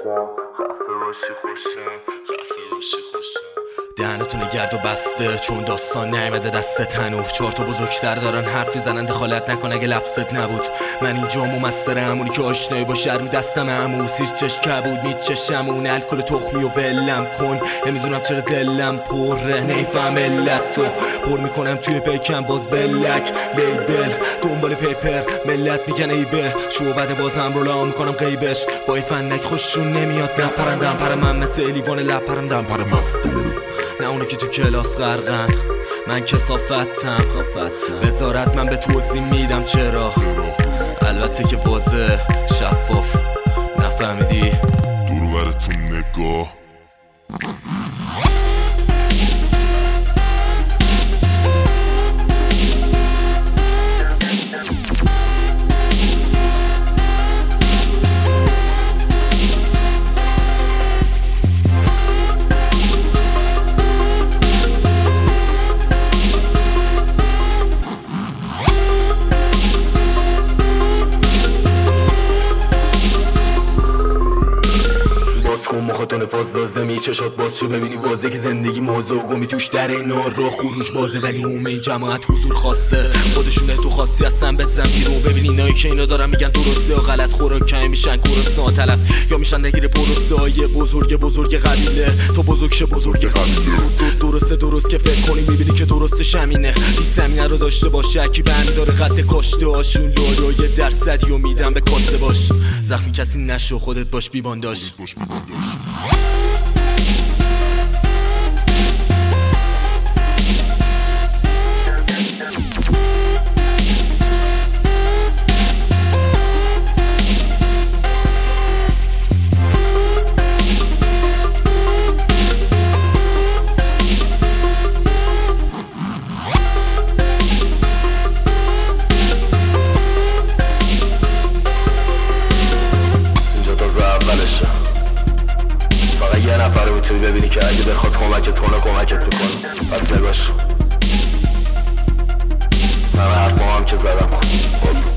دهنتون گرد و بسته چون داستان نیامده دست تنور. 4 تا بزرگتر دارن حرف میزنن، دخالت نکن اگه لفظت نبود. من این جامو مستر همونی که آشنایی باشه رو دستم عمو. سیر چش کبود میچشمون الکل تخمی و ولم کن. نمیدونم چرا دلم پره، نیفهم علت تو پر میکنم توی پیکم باز بلک لیبل دنبال پیپر. ملت میگن ایبه شو بعد بازم رو لا میکنم غیبش. با این فندک خوششون نمیاد نپرندم پر من مثل لیوان لب پرندم پر مستم. نه اونو که تو کلاس غرقن، من کثافتم. وزارت من به توضیح میدم چرا، البته که واضح شفاف. نفهمیدی؟ دورو براتون نگاه. مخاطن فاز لازمی چشات باز شو ببینی واضحه که زندگی موضوع گمی توش در این نار رو خروج بازه. ولی اومه این جماعت حضور خواسته خودشونه تو خاصی هستن بزن بیرون. ببینی اینایی که اینا دارن میگن درسته یا غلط، خوراکای میشن گرسنه طلب یا میشن نگیر پروسه های بزرگ قبیله. تو بزرگ قبیله درست که فکر کنی میبینی که درست شمینه. این زمینه رو داشته باشه اکی بهمی داره خط کاشته هاشون لالای درصدی و میدن به کاسه باش. زخمی کسی نشو خودت باش بیبانداش. فقط یه نفر رو میتونی ببینی که اگه بخواد کمکت کنه کمکت میکنه. پس نگاش من حرفام هم که زدم. خب